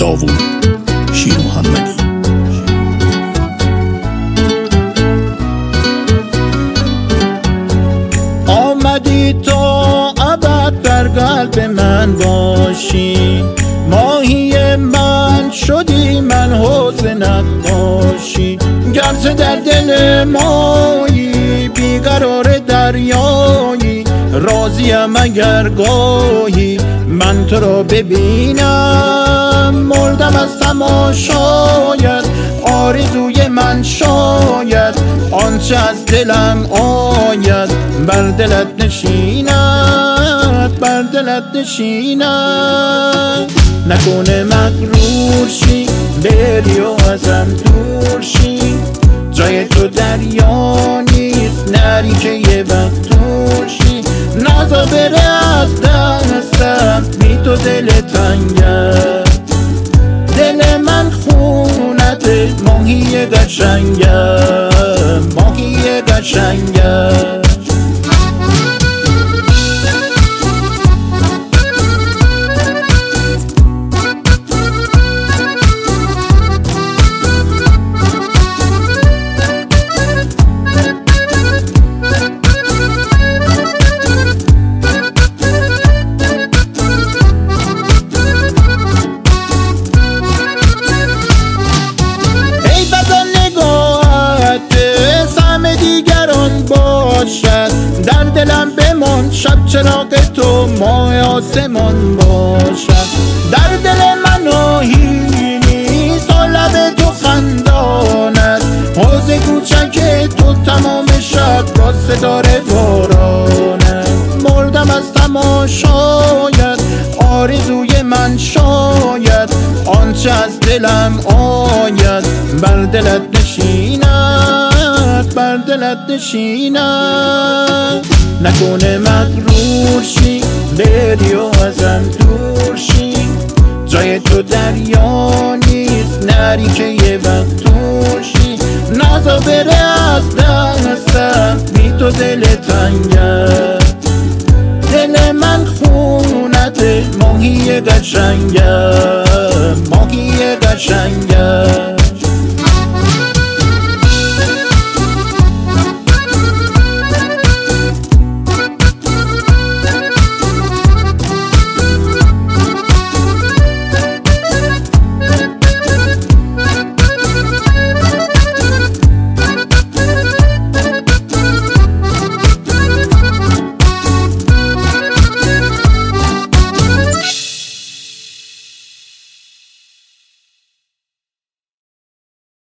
داوود شیر محمدی. آمدی تا ابد در قلب من باشی، ماهی من شدی من حوض نقاشی. گرچه در دل مایی بیقرار دریایی، راضیم اگر گاهی من تو را ببینم. مردم از تماشایت آرزوی من شاید، آنچه از دلم آید بر دلت نشیند، بر دلت نشیند. نکنه مغرور شی بری و ازم دور شی، جای تو دریا نیست نری که یه وقت دور شی. نزا بره از دستم بی تو دل تنگم، دل من خونته ماهی قشنگم، ماهی قشنگم. در دلم بمان شب چراغ تو ماه آسمان باشد. در دل من آهی نیست و لب تو خندانت، حوض کوچک تو تمام شب با ستاره بارانت. مردم از تماشایت آرزوی من شاید، آنچه از دلم آید بر دلت نشیند، بر دلت نشیند. نکنه مغرور شی بری و ازم دور شی، جای تو دریا نیست نری که یه وقت دور شی. نزا بره از دستم بی تو دل تنگم، دل من خونته ماهی قشنگم، ماهی قشنگم.